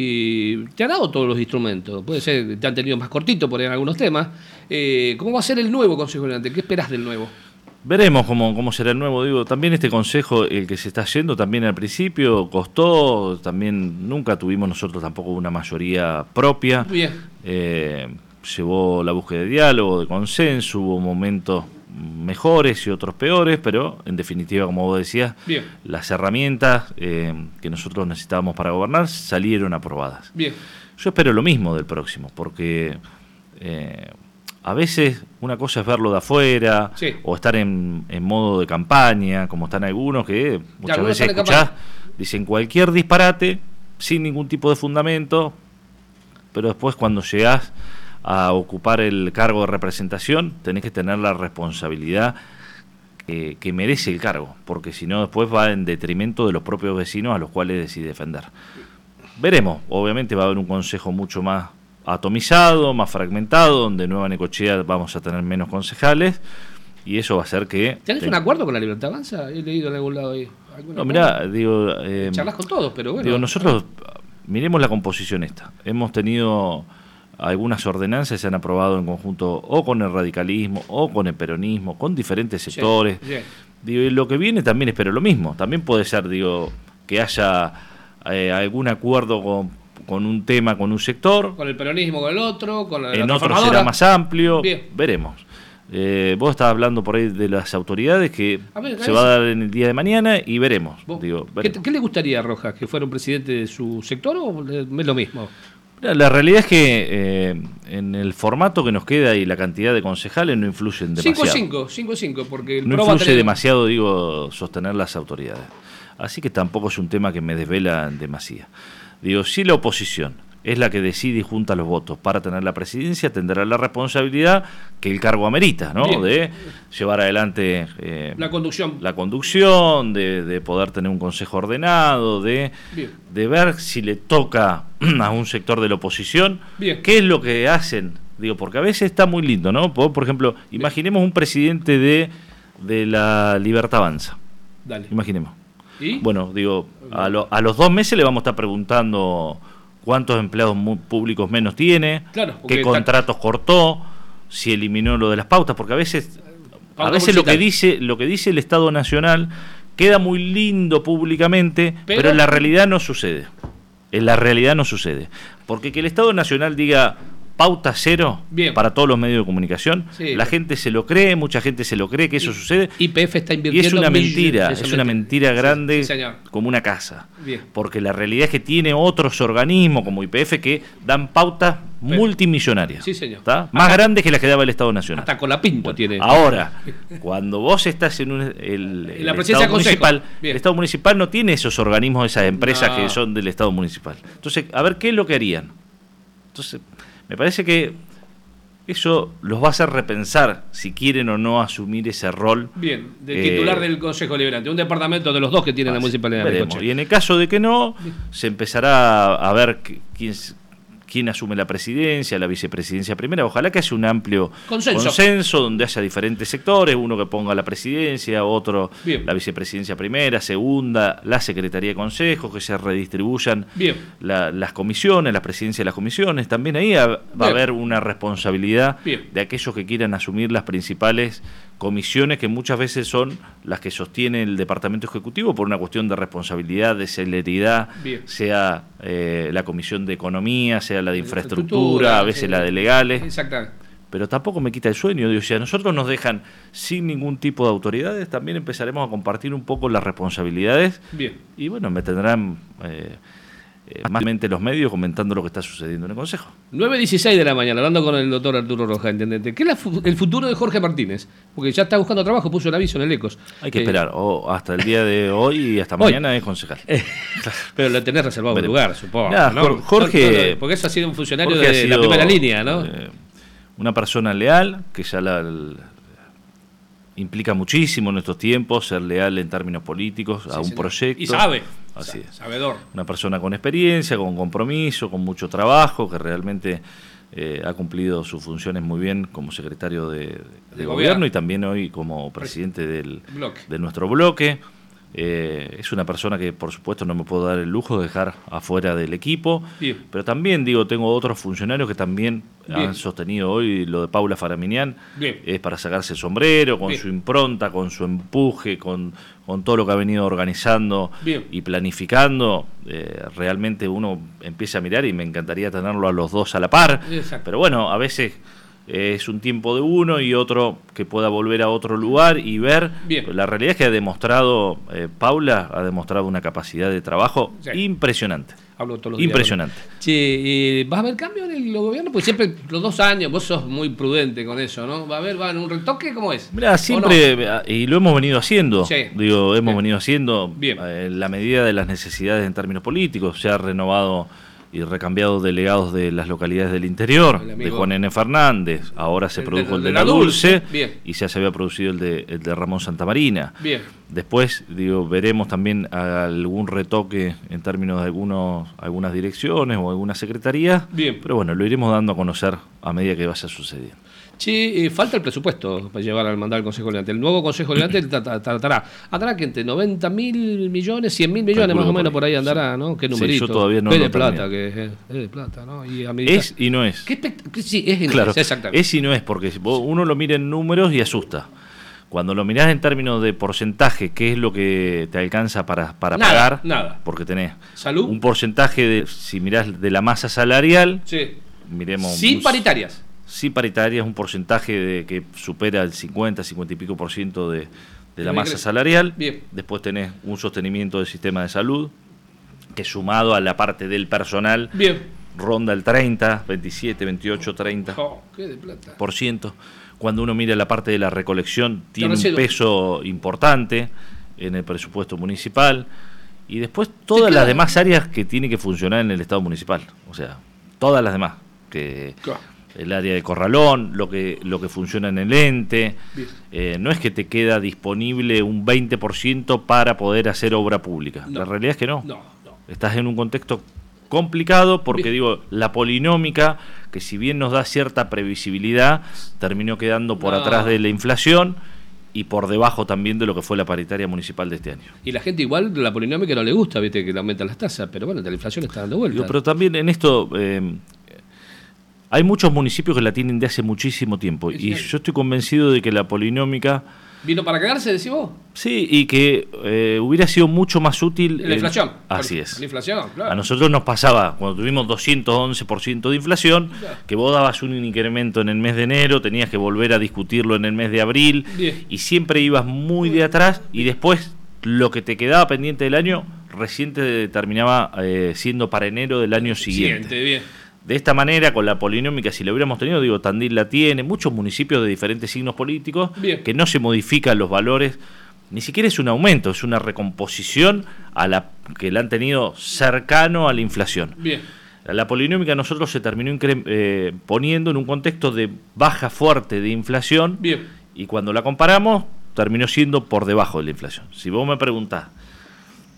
hoy te ha dado todos los instrumentos. Puede ser que te han tenido más cortito por ahí en algunos temas. Eh, ¿Cómo va a ser el nuevo Consejo Deliberante? ¿Qué esperás del nuevo? Veremos cómo, cómo será el nuevo. Digo, también este consejo, el que se está yendo, también al principio costó, también nunca tuvimos nosotros tampoco una mayoría propia. Bien. Eh, llevó la búsqueda de diálogo, de consenso, hubo momentos mejores y otros peores, pero en definitiva, como vos decías, bien, las herramientas eh, que nosotros necesitábamos para gobernar salieron aprobadas. Bien. Yo espero lo mismo del próximo, porque eh, a veces una cosa es verlo de afuera, sí, o estar en, en modo de campaña, como están algunos que muchas ya, veces escuchás, dicen cualquier disparate, sin ningún tipo de fundamento, pero después cuando llegás a ocupar el cargo de representación, tenés que tener la responsabilidad que, que merece el cargo, porque si no después va en detrimento de los propios vecinos a los cuales decide defender. Veremos, obviamente va a haber un consejo mucho más atomizado, más fragmentado, donde Nueva Necochea vamos a tener menos concejales, y eso va a hacer que... ¿Tenés te... un acuerdo con la Libertad Avanza? He leído en algún lado ahí. No, mirá, digo... Eh, charlas con todos, pero bueno. Digo, nosotros, miremos la composición esta. Hemos tenido... Algunas ordenanzas se han aprobado en conjunto o con el radicalismo o con el peronismo, con diferentes sectores. Sí, sí. Digo, y lo que viene también espero lo mismo. También puede ser, digo, que haya eh, algún acuerdo con, con un tema, con un sector. Con el peronismo, con el otro, con la En otro será más amplio. Bien. Veremos. Eh, vos estabas hablando por ahí de las autoridades que a ver, se va a dar en el día de mañana y veremos. Digo, veremos. ¿Qué, ¿Qué le gustaría a Rojas? ¿Que fuera un presidente de su sector o es lo mismo? La realidad es que eh, en el formato que nos queda y la cantidad de concejales no influyen demasiado. cinco cinco, cinco porque el no pro influye va a tener... demasiado, digo, sostener las autoridades. Así que tampoco es un tema que me desvela en demasía. Digo, si la oposición es la que decide y junta los votos para tener la presidencia, tendrá la responsabilidad que el cargo amerita, ¿no? Bien. De llevar adelante eh, la conducción, la conducción de, de poder tener un consejo ordenado, de, de ver si le toca a un sector de la oposición, Bien. qué es lo que hacen. Digo, porque a veces está muy lindo, ¿no? Por, por ejemplo, imaginemos un presidente de, de la Libertad Avanza. Dale. Imaginemos. ¿Y? Bueno, digo, a, lo, a los dos meses le vamos a estar preguntando cuántos empleados públicos menos tiene, claro, qué contratos está... cortó, si eliminó lo de las pautas, porque a veces, Pauta a veces lo que dice, lo que dice el Estado Nacional queda muy lindo públicamente, pero, pero en la realidad no sucede. En la realidad no sucede. Porque que el Estado Nacional diga pauta cero Bien. para todos los medios de comunicación, sí, la gente se lo cree, mucha gente se lo cree que eso y, sucede. Y P F está invirtiendo. Y es una mentira, millones, es una mentira grande, sí, sí, como una casa. Bien. Porque la realidad es que tiene otros organismos como I P F que dan pautas Pero, multimillonarias. Sí, señor. ¿Tá? Más hasta, grandes que las que daba el Estado Nacional. Hasta con la pinta bueno, tiene. Ahora, cuando vos estás en un, el, en la el Estado municipal, Bien. el Estado municipal no tiene esos organismos, esas empresas no. que son del Estado municipal. Entonces, a ver qué es lo que harían. Entonces, me parece que eso los va a hacer repensar si quieren o no asumir ese rol. Bien, de titular eh, del Consejo Deliberante, un departamento de los dos que tiene la Municipalidad de Necochea. Y en el caso de que no, Bien. se empezará a ver quién, quién asume la presidencia, la vicepresidencia primera. Ojalá que haya un amplio consenso, consenso donde haya diferentes sectores, uno que ponga la presidencia, otro Bien. la vicepresidencia primera, segunda, la secretaría de consejo, que se redistribuyan la, las comisiones, la presidencia de las comisiones. También ahí va Bien. a haber una responsabilidad Bien. de aquellos que quieran asumir las principales comisiones, que muchas veces son las que sostiene el Departamento Ejecutivo por una cuestión de responsabilidad, de celeridad, Bien. sea eh, la Comisión de Economía, sea la de Infraestructura, a veces eh, la de Legales. Exactamente. Pero tampoco me quita el sueño. Digo, si a nosotros nos dejan sin ningún tipo de autoridades, también empezaremos a compartir un poco las responsabilidades. Bien. Y bueno, me tendrán eh, eh, más mente los medios comentando lo que está sucediendo en el Consejo. nueve dieciséis de la mañana, hablando con el doctor Arturo Rojas, intendente. ¿Qué es la, el futuro de Jorge Martínez? Porque ya está buscando trabajo, puso el aviso en el Ecos. Hay que eh, esperar, o hasta el día de hoy y hasta hoy. mañana es concejal. Eh, pero lo tenés reservado un lugar, supongo. Nah, ¿no? Jorge... No, no, porque eso ha sido un funcionario Jorge de sido, la primera línea, ¿no? Eh, una persona leal, que ya la, la implica muchísimo en estos tiempos, ser leal en términos políticos, sí, a un señor. proyecto. Y sabe, Así es. sabedor. Una persona con experiencia, con compromiso, con mucho trabajo, que realmente eh, ha cumplido sus funciones muy bien como secretario de, de, de, de gobierno, gobierno y también hoy como presidente del, de nuestro bloque. Eh, es una persona que, por supuesto, no me puedo dar el lujo de dejar afuera del equipo. Bien. Pero también, digo, tengo otros funcionarios que también Bien. han sostenido hoy lo de Paula Faraminian. Bien. Es para sacarse el sombrero, con Bien. su impronta, con su empuje, con, con todo lo que ha venido organizando Bien. y planificando. Eh, realmente uno empieza a mirar y me encantaría tenerlo a los dos a la par. Exacto. Pero bueno, a veces... es un tiempo de uno y otro que pueda volver a otro lugar y ver. Bien. La realidad es que ha demostrado, eh, Paula ha demostrado una capacidad de trabajo sí. impresionante. Hablo todos los impresionante. días. Sí, ¿vas a haber cambio en el gobierno? Pues siempre los dos años, vos sos muy prudente con eso, ¿no? ¿Va a haber va a haber un retoque? ¿Cómo es? Mirá, siempre, no? y lo hemos venido haciendo, sí. digo, hemos Bien. venido haciendo Bien. Eh, en la medida de las necesidades en términos políticos. Se ha renovado y recambiado delegados de las localidades del interior, de Juan N. Fernández, ahora se el produjo de, el de, de La Dulce, Dulce y ya se había producido el de, el de Ramón Santamarina. Bien. Después, digo, veremos también algún retoque en términos de algunos, algunas direcciones o algunas secretarías, Bien. pero bueno, lo iremos dando a conocer a medida que vaya sucediendo. Sí, eh, falta el presupuesto para llevar al mandar al Consejo Deliberante. El nuevo Consejo Deliberante tratará, andará que entre noventa mil millones, cien mil millones más o menos por ahí andará, ¿no? Qué numerito. Sí, yo todavía no es lo de plata, que es, es de plata, ¿no? Y a medida... Es y no es. ¿Qué sí, es y no claro, es, exactamente. Es y no es, porque uno lo mira en números y asusta. Cuando lo mirás en términos de porcentaje, ¿qué es lo que te alcanza para, para nada, pagar? Nada. Porque tenés ¿Salud? un porcentaje, de, si mirás de la masa salarial, sí. miremos... Sin un, paritarias. Sí, paritaria es un porcentaje de, que supera el cincuenta, cincuenta y pico por ciento de, de la masa salarial. Bien. Después tenés un sostenimiento del sistema de salud, que sumado a la parte del personal, Bien. ronda el treinta, veintisiete, veintiocho, treinta oh, qué de plata. por ciento. Cuando uno mira la parte de la recolección, tiene un peso importante en el presupuesto municipal. Y después todas las demás áreas que tienen que funcionar en el Estado municipal. O sea, todas las demás. Que... Claro. El área de corralón, lo que lo que funciona en el ente, eh, no es que te queda disponible un veinte por ciento para poder hacer obra pública. No. La realidad es que no. no, no. Estás en un contexto complicado porque, bien. digo, la polinómica, que si bien nos da cierta previsibilidad, terminó quedando por no. atrás de la inflación y por debajo también de lo que fue la paritaria municipal de este año. Y la gente igual, la polinómica no le gusta, viste, que le aumentan las tasas, pero bueno, la inflación está dando vuelta. Digo, pero también en esto... Eh, hay muchos municipios que la tienen de hace muchísimo tiempo sí, y sí. yo estoy convencido de que la polinómica... ¿Vino para quedarse, decís vos? Sí, y que eh, hubiera sido mucho más útil... La inflación. En... Así es. La inflación, claro. A nosotros nos pasaba, cuando tuvimos doscientos once por ciento de inflación, claro. que vos dabas un incremento en el mes de enero, tenías que volver a discutirlo en el mes de abril, bien. y siempre ibas muy de atrás, y después lo que te quedaba pendiente del año, recién te terminaba eh, siendo para enero del año siguiente. Siguiente, bien. De esta manera, con la polinómica, si la hubiéramos tenido, digo, Tandil la tiene, muchos municipios de diferentes signos políticos, bien. que no se modifican los valores, ni siquiera es un aumento, es una recomposición a la que la han tenido cercano a la inflación. Bien. La polinómica a nosotros se terminó eh, poniendo en un contexto de baja fuerte de inflación, bien. y cuando la comparamos, terminó siendo por debajo de la inflación. Si vos me preguntás,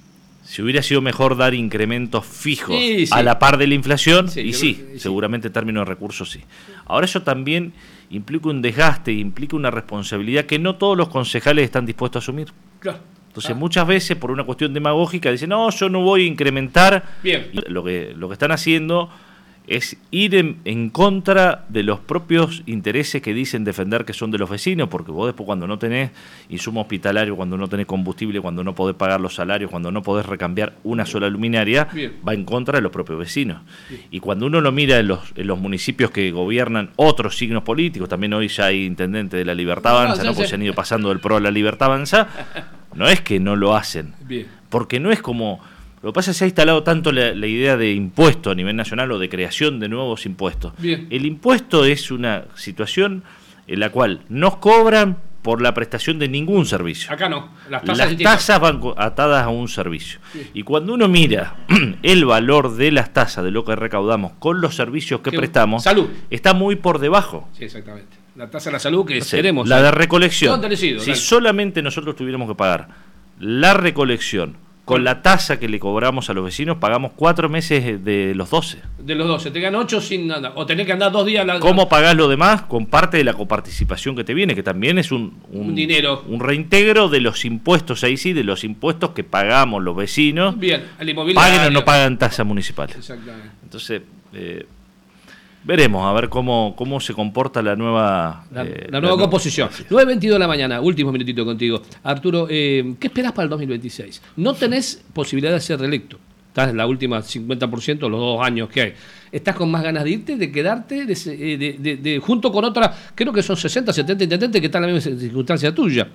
si hubiera sido mejor dar incrementos fijos sí, sí. a la par de la inflación, sí, y sí, creo, sí, seguramente en términos de recursos sí. Ahora eso también implica un desgaste, implica una responsabilidad que no todos los concejales están dispuestos a asumir. Claro. Entonces ah. muchas veces por una cuestión demagógica dicen, no, yo no voy a incrementar. Bien. Lo que, lo que están haciendo es ir en, en contra de los propios intereses que dicen defender que son de los vecinos, porque vos después cuando no tenés insumo hospitalario, cuando no tenés combustible, cuando no podés pagar los salarios, cuando no podés recambiar una sola luminaria, Bien. va en contra de los propios vecinos. Bien. Y cuando uno lo mira en los, en los municipios que gobiernan otros signos políticos, también hoy ya hay intendente de la Libertad Avanza, no, ¿no? Porque se han ido pasando del PRO a la Libertad Avanza, no es que no lo hacen, Bien. porque no es como... Lo que pasa es que se ha instalado tanto la, la idea de impuesto a nivel nacional o de creación de nuevos impuestos. Bien. El impuesto es una situación en la cual nos cobran por la prestación de ningún servicio. Acá no. Las tasas, las tasas van atadas a un servicio. Bien. Y cuando uno mira el valor de las tasas, de lo que recaudamos con los servicios que ¿Qué? prestamos, Salud. Está muy por debajo. Sí, exactamente. La tasa de la salud que no sé, queremos. La de recolección. No, si dale. Solamente nosotros tuviéramos que pagar la recolección con la tasa que le cobramos a los vecinos, pagamos cuatro meses de los doce. De los doce, te quedan ocho sin nada. O tenés que andar dos días. La... ¿Cómo pagás lo demás? Con parte de la coparticipación que te viene, que también es un, un, un dinero. Un reintegro de los impuestos, ahí sí, de los impuestos que pagamos los vecinos. Bien, el inmobiliario. Paguen o no pagan tasas municipales. Exactamente. Entonces, eh, veremos a ver cómo, cómo se comporta la nueva... La, eh, la nueva la composición. nueve veintidós de la mañana, último minutito contigo. Arturo, eh, ¿qué esperás para el dos mil veintiséis? No tenés posibilidad de ser reelecto. Estás en la última cincuenta por ciento, los dos años que hay. ¿Estás con más ganas de irte, de quedarte, de, de, de, de, junto con otra, creo que son sesenta, setenta intendentes que están en la misma circunstancia tuya?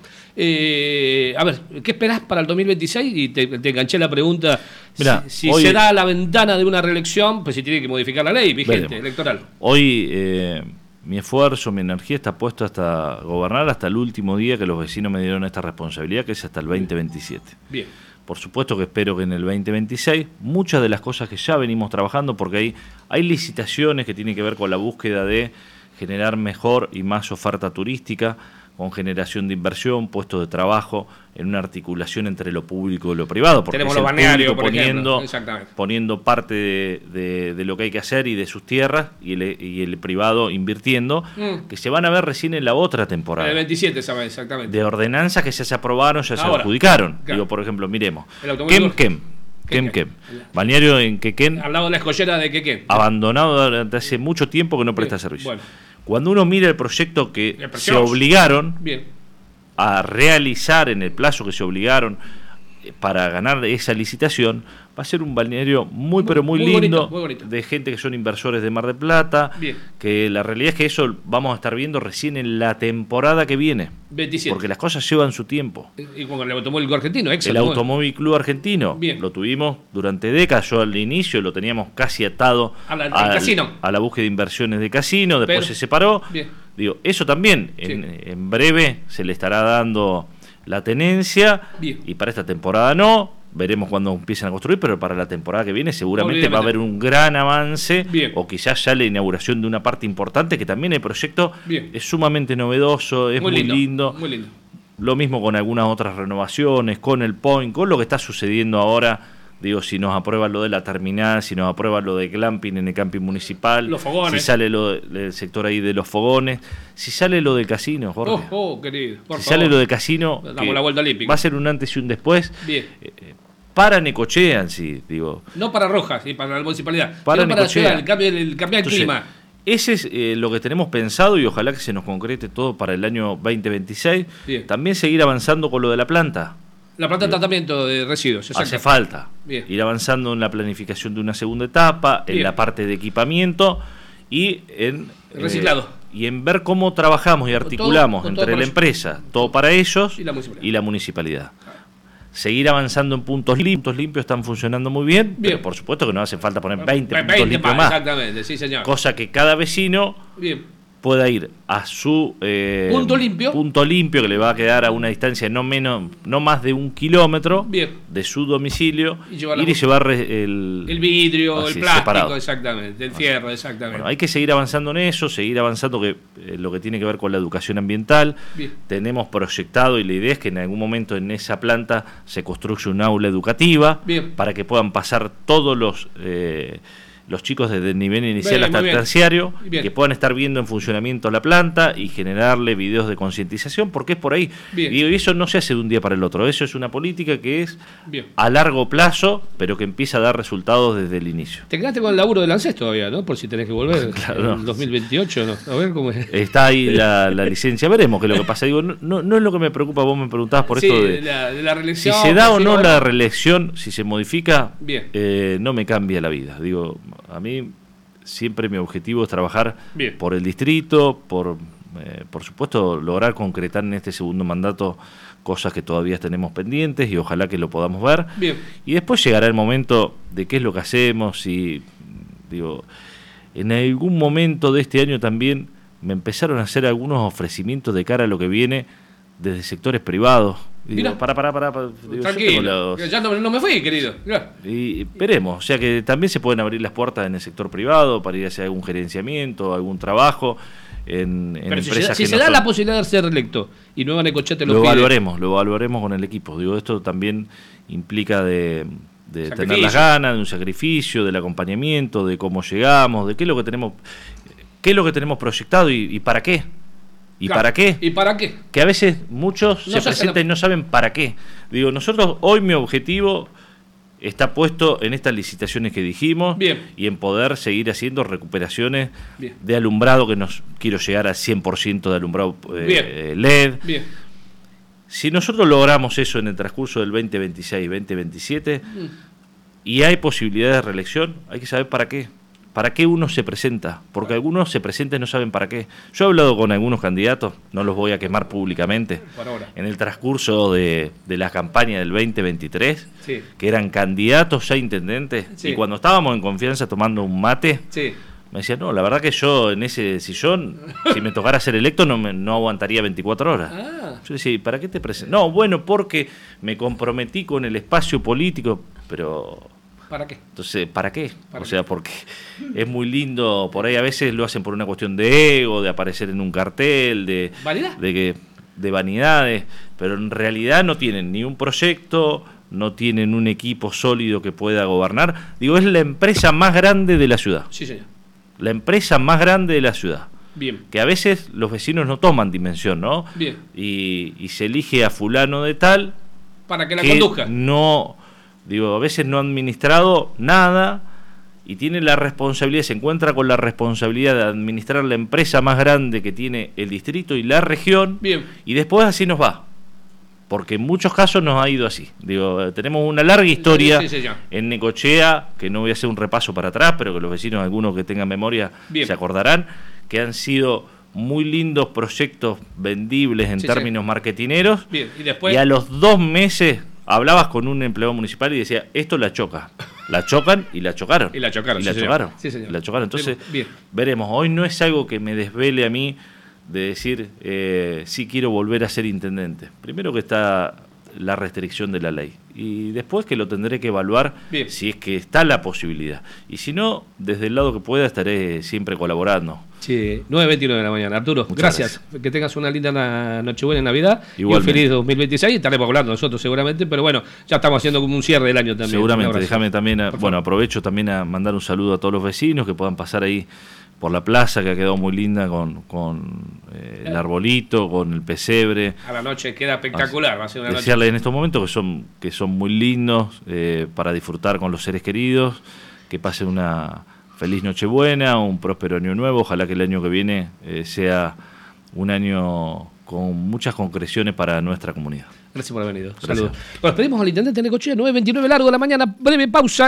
Eh, a ver, ¿qué esperás para el dos mil veintiséis? Y te, te enganché la pregunta, Mirá, si, si hoy, se da la ventana de una reelección, pues si tiene que modificar la ley vigente, veremos. Electoral. Hoy eh, mi esfuerzo, mi energía está puesto hasta gobernar hasta el último día que los vecinos me dieron esta responsabilidad, que es hasta el veinte veintisiete. Bien. Por supuesto que espero que en el veinte veintiséis muchas de las cosas que ya venimos trabajando, porque hay, hay licitaciones que tienen que ver con la búsqueda de generar mejor y más oferta turística, con generación de inversión, puestos de trabajo, en una articulación entre lo público y lo privado. Porque tenemos es los balnearios, por poniendo, ejemplo. poniendo parte de, de, de lo que hay que hacer y de sus tierras, y el, y el privado invirtiendo, mm. que se van a ver recién en la otra temporada. En el veintisiete, ¿sabes? Exactamente. De ordenanzas que ya se aprobaron, ya Ahora, se adjudicaron. Claro. Digo, por ejemplo, miremos. Quem Quem. Quem Quem. Balneario en Quequén. Al lado de la escollera de Quequén. Abandonado durante hace mucho tiempo que no presta Bien. servicio. Bueno. Cuando uno mira el proyecto que se obligaron Bien. a realizar en el plazo que se obligaron para ganar esa licitación, va a ser un balneario muy, muy pero muy, muy lindo, bonito, muy bonito, de gente que son inversores de Mar del Plata. Bien. Que la realidad es que eso vamos a estar viendo recién en la temporada que viene. veintisiete. Porque las cosas llevan su tiempo. Y con el Automóvil Club Argentino, El Automóvil Club Argentino. Bien. Lo tuvimos durante décadas. Yo al inicio lo teníamos casi atado a la, al al, casino. a la búsqueda de inversiones de casino, después pero, se separó. Bien. Digo, eso también sí. en, en breve se le estará dando la tenencia. Bien. Y para esta temporada no. Veremos cuando empiecen a construir, pero para la temporada que viene seguramente va a haber un gran avance. Bien. O quizás ya la inauguración de una parte importante, que también el proyecto Bien. es sumamente novedoso, es muy, muy lindo, lindo. Muy lindo. Lo mismo con algunas otras renovaciones, con el Point, con lo que está sucediendo ahora. Digo, si nos aprueban lo de la terminal, si nos aprueban lo de glamping en el camping municipal, los fogones. Si sale lo de, del sector ahí de los fogones, si sale lo del casino, Jorge. Oh, oh querido, por si favor. sale lo del casino, damos la vuelta olímpica. Va a ser un antes y un después. Bien. Eh, para Necochea, sí, digo. No para Rojas, sí, para la municipalidad. Para no para la ciudad, el cambio, el cambio del clima. Ese es eh, lo que tenemos pensado y ojalá que se nos concrete todo para el año veinte veintiséis. Bien. También seguir avanzando con lo de la planta. La planta de tratamiento de residuos. Hace falta. Bien. Ir avanzando en la planificación de una segunda etapa, en Bien. la parte de equipamiento y en... reciclado. Eh, y en ver cómo trabajamos y articulamos todo, todo entre la empresa, todo para ellos y la municipalidad. Y la municipalidad. Seguir avanzando en puntos limpios. Puntos limpios están funcionando muy bien, bien. Pero por supuesto que no hace falta poner veinte, veinte puntos limpios más. Exactamente, sí señor. Cosa que cada vecino bien. pueda ir a su eh, punto limpio punto limpio que le va a quedar a una distancia no menos no más de un kilómetro Bien. de su domicilio, y ir y llevar el, el vidrio, así, el plástico, separado. Exactamente, el fierro, exactamente. Bueno, hay que seguir avanzando en eso, seguir avanzando que eh, lo que tiene que ver con la educación ambiental. Bien. Tenemos proyectado y la idea es que en algún momento en esa planta se construya un aula educativa. Bien. Para que puedan pasar todos los eh, los chicos desde el nivel inicial bien, hasta el bien. terciario, Bien. que puedan estar viendo en funcionamiento la planta y generarle videos de concientización, porque es por ahí. Bien. Y eso no se hace de un día para el otro, eso es una política que es bien. a largo plazo, pero que empieza a dar resultados desde el inicio. Te quedaste con el laburo del ANSES todavía, ¿no? Por si tenés que volver Claro, en dos mil veintiocho, ¿no? A ver cómo es. Está ahí la, la licencia, veremos qué es lo que pasa. Digo, no, no, no es lo que me preocupa, vos me preguntabas por sí, esto de, de, la, de la reelección. si se da o no si la reelección, si se modifica, bien. Eh, no me cambia la vida. Digo, a mí siempre mi objetivo es trabajar bien. por el distrito, por, eh, por supuesto, lograr concretar en este segundo mandato cosas que todavía tenemos pendientes y ojalá que lo podamos ver. Bien. Y después llegará el momento de qué es lo que hacemos y, digo, en algún momento de este año también me empezaron a hacer algunos ofrecimientos de cara a lo que viene desde sectores privados. Y digo, para, para, para, para. Digo, tranquilo, los... ya no, no me fui, querido. Ya. Y veremos, o sea que también se pueden abrir las puertas en el sector privado para ir a hacer algún gerenciamiento, algún trabajo en, en Pero empresas si se, que si no se da son... la posibilidad de ser reelecto y Nueva Necochea lo, lo pide. evaluaremos, lo evaluaremos con el equipo. Digo, esto también implica de, de tener las ganas, de un sacrificio, del acompañamiento, de cómo llegamos, de qué es lo que tenemos, qué es lo que tenemos proyectado y, y para qué. ¿Y claro. para qué? ¿Y para qué? Que a veces muchos no se presentan la... y no saben para qué. Digo, nosotros hoy mi objetivo está puesto en estas licitaciones que dijimos. Bien. Y en poder seguir haciendo recuperaciones Bien. de alumbrado, que nos quiero llegar al cien por ciento de alumbrado eh, L E D. Bien. Si nosotros logramos eso en el transcurso del veinte veintiséis veinte veintisiete mm. y hay posibilidad de reelección, hay que saber para qué. ¿Para qué uno se presenta? Porque claro. algunos se presentan y no saben para qué. Yo he hablado con algunos candidatos, no los voy a quemar públicamente, en el transcurso de, de la campaña del veinte veintitrés, sí. que eran candidatos a intendentes, sí. y cuando estábamos en confianza tomando un mate, sí. me decían, no, la verdad que yo en ese sillón, si me tocara ser electo, no, me, no aguantaría veinticuatro horas. Ah. Yo decía, ¿para qué te presentas? No, bueno, porque me comprometí con el espacio político, pero... ¿Para qué? Entonces, ¿para qué? ¿Para o sea, qué? porque es muy lindo, por ahí a veces lo hacen por una cuestión de ego, de aparecer en un cartel, de, ¿Vanidad? de, que, de vanidades, pero en realidad no tienen ni un proyecto, no tienen un equipo sólido que pueda gobernar. Digo, es la empresa más grande de la ciudad. Sí, señor. La empresa más grande de la ciudad. Bien. Que a veces los vecinos no toman dimensión, ¿no? Bien. Y, y se elige a fulano de tal... Para que la que conduzca. No... Digo, a veces no ha administrado nada y tiene la responsabilidad, se encuentra con la responsabilidad de administrar la empresa más grande que tiene el distrito y la región. Bien. Y después así nos va. Porque en muchos casos nos ha ido así. Digo, tenemos una larga historia sí, sí, sí, en Necochea, que no voy a hacer un repaso para atrás, pero que los vecinos, algunos que tengan memoria, Bien. se acordarán, que han sido muy lindos proyectos vendibles en sí, términos sí. marketineros. Bien. ¿Y después? Y a los dos meses... hablabas con un empleado municipal y decía, esto la choca. La chocan y la chocaron. Y la chocaron. Y la sí, chocaron. Señor. Sí, señor. Y la chocaron. Entonces, Bien. veremos. Hoy no es algo que me desvele a mí de decir, eh, sí quiero volver a ser intendente. Primero que está la restricción de la ley. Y después que lo tendré que evaluar Bien. si es que está la posibilidad. Y si no, desde el lado que pueda estaré siempre colaborando. Sí, nueve veintinueve de la mañana. Arturo, gracias. gracias. Que tengas una linda Nochebuena en Navidad. Igualmente. Y un feliz dos mil veintiséis. Estaremos hablando nosotros seguramente, pero bueno, ya estamos haciendo como un cierre del año también. Seguramente. Déjame también, a, bueno, aprovecho también a mandar un saludo a todos los vecinos que puedan pasar ahí por la plaza, que ha quedado muy linda con, con eh, el arbolito, con el pesebre. A la noche queda espectacular. Va a ser una noche. Desearles en estos momentos que son, que son muy lindos eh, para disfrutar con los seres queridos, que pasen una feliz Nochebuena, un próspero año nuevo. Ojalá que el año que viene eh, sea un año con muchas concreciones para nuestra comunidad. Gracias por haber venido. Saludos. Bueno, pedimos al intendente de Necochea, nueve veintinueve largo de la mañana, breve pausa.